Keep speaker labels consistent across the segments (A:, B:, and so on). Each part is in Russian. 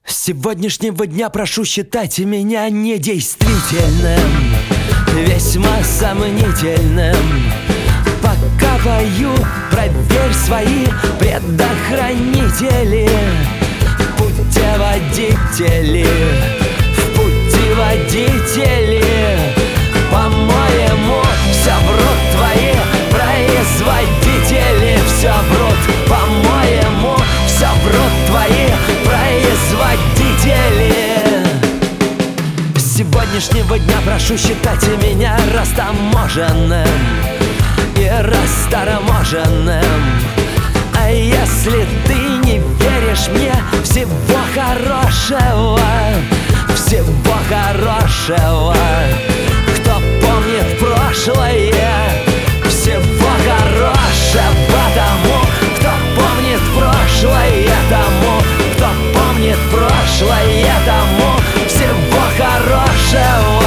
A: С сегодняшнего дня прошу считать меня недействительным, весьма сомнительным. Пока пою, проверь свои предохранители. Путеводители, в путеводители. По-моему, все врут твои производители. Все врут, по-моему, все врут твои производители. С сегодняшнего дня прошу считать меня растаможенным и растаможенным. А если ты не веришь мне, всего хорошего, всего хорошего. Кто помнит прошлое, всего хорошего тому, кто помнит прошлое, тому, кто помнит прошлое, тому, всего хорошего.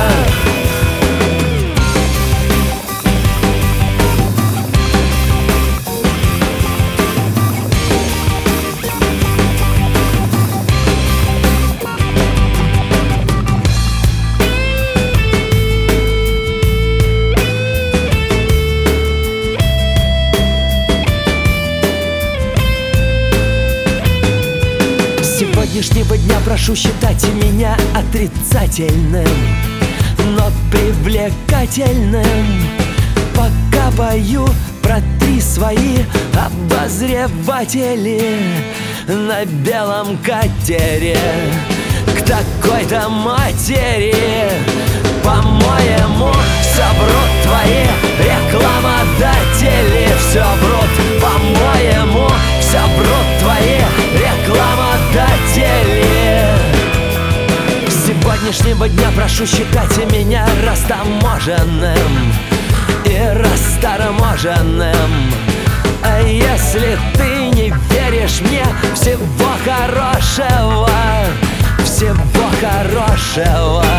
A: С сегодняшнего дня прошу считать меня отрицательным, но привлекательным. Пока пою, протри свои обозреватели на белом катере к такой-то матери. По-моему, все врут твои рекламодатели. Все врут, по-моему, все врут твои рекламодатели. С сегодняшнего дня прошу считать меня растаможенным и растаможенным. А если ты не веришь мне, всего хорошего, всего хорошего.